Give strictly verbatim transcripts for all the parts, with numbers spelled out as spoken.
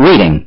reading.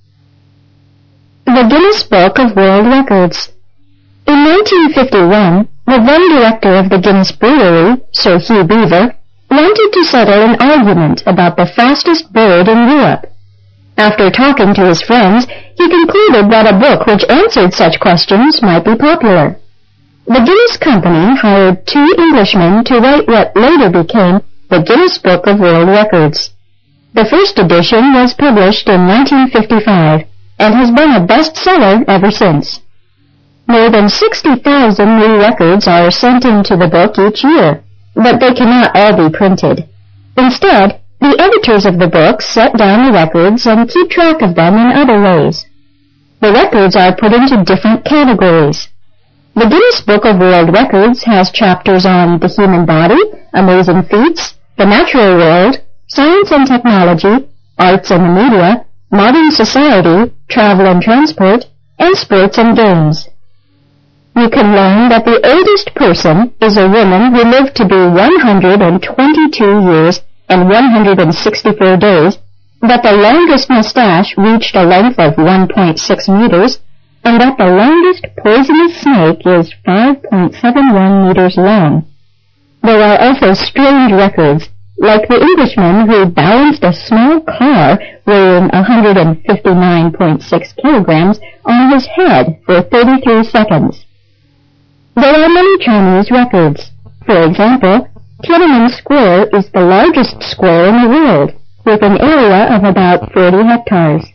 The Guinness Book of World Records. In nineteen fifty-one, the then director of the Guinness Brewery, Sir Hugh Beaver, wanted to settle an argument about the fastest bird in Europe. After talking to his friends, he concluded that a book which answered such questions might be popular. The Guinness Company hired two Englishmen to write what later became the Guinness Book of World Records. The first edition was published in nineteen fifty-five and has been a bestseller ever since. More than sixty thousand new records are sent into the book each year, but they cannot all be printed. Instead, the editors of the book set down the records and keep track of them in other ways. The records are put into different categories. The Guinness Book of World Records has chapters on the human body, amazing feats, the natural world, science and technology, arts and the media, modern society, travel and transport, and sports and games. You can learn that the oldest person is a woman who lived to be one hundred twenty-two years and one hundred sixty-four days, that the longest mustache reached a length of one point six meters, and that the longest poisonous snake is five point seven one meters long. There are also strange records, like the Englishman who balanced a small car weighing one hundred fifty-nine point six kilograms on his head for thirty-three seconds. There are many Chinese records. For example, Tiananmen Square is the largest square in the world, with an area of about forty hectares.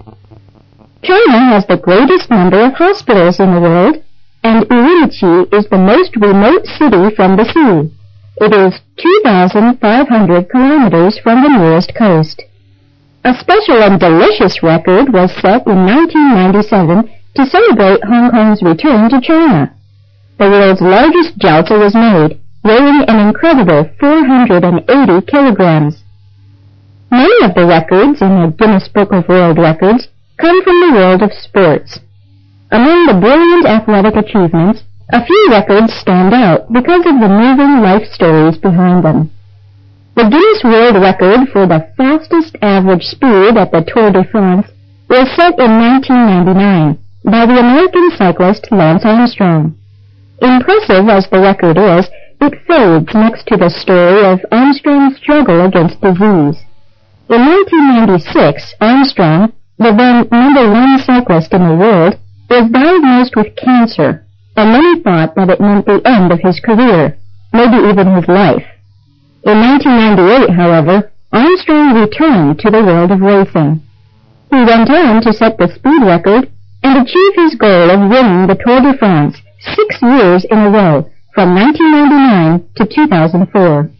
China has the greatest number of hospitals in the world, and Urumqi is the most remote city from the sea. It is two thousand five hundred kilometers from the nearest coast. A special and delicious record was set in nineteen ninety-seven to celebrate Hong Kong's return to China. The world's largest jiaozi was made, weighing an incredible four hundred eighty kilograms. Many of the records in the Guinness Book of World Records come from the world of sports. Among the brilliant athletic achievements, a few records stand out because of the moving life stories behind them. The Guinness World Record for the fastest average speed at the Tour de France was set in nineteen ninety-nine by the American cyclist Lance Armstrong. Impressive as the record is, it fades next to the story of Armstrong's struggle against disease. In nineteen ninety-six, Armstrong, the then number one cyclist in the world, was diagnosed with cancer, and many thought that it meant the end of his career, maybe even his life. In nineteen ninety-eight, however, Armstrong returned to the world of racing. He went on to set the speed record and achieve his goal of winning the Tour de France six years in a row, from nineteen ninety-nine to two thousand four.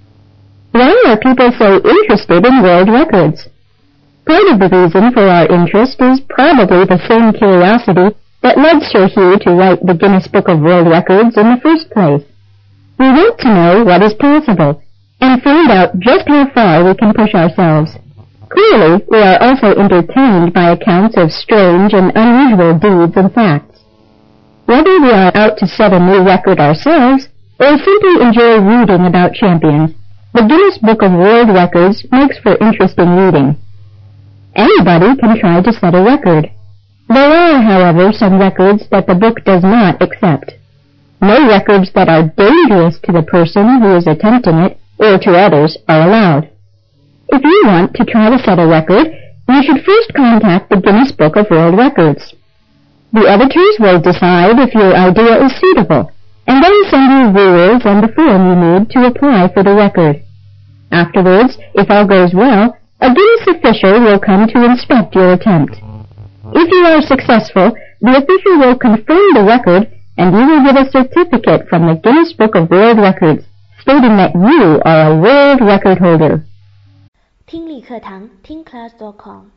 Why are people so interested in world records? Part of the reason for our interest is probably the same curiosity that led Sir Hugh to write the Guinness Book of World Records in the first place. We want to know what is possible, and find out just how far we can push ourselves. Clearly, we are also entertained by accounts of strange and unusual deeds and facts. Whether we are out to set a new record ourselves, or simply enjoy reading about champions, the Guinness Book of World Records makes for interesting reading. Anybody can try to set a record. There are, however, some records that the book does not accept. No records that are dangerous to the person who is attempting it, or to others, are allowed. If you want to try to set a record, you should first contact the Guinness Book of World Records. The editors will decide if your idea is suitable, and then send you rules and the form you need to apply for the record. Afterwards, if all goes well, a Guinness official will come to inspect your attempt. If you are successful, the official will confirm the record, and you will get a certificate from the Guinness Book of World Records, stating that you are a world record holder. 听力课堂听 class dot com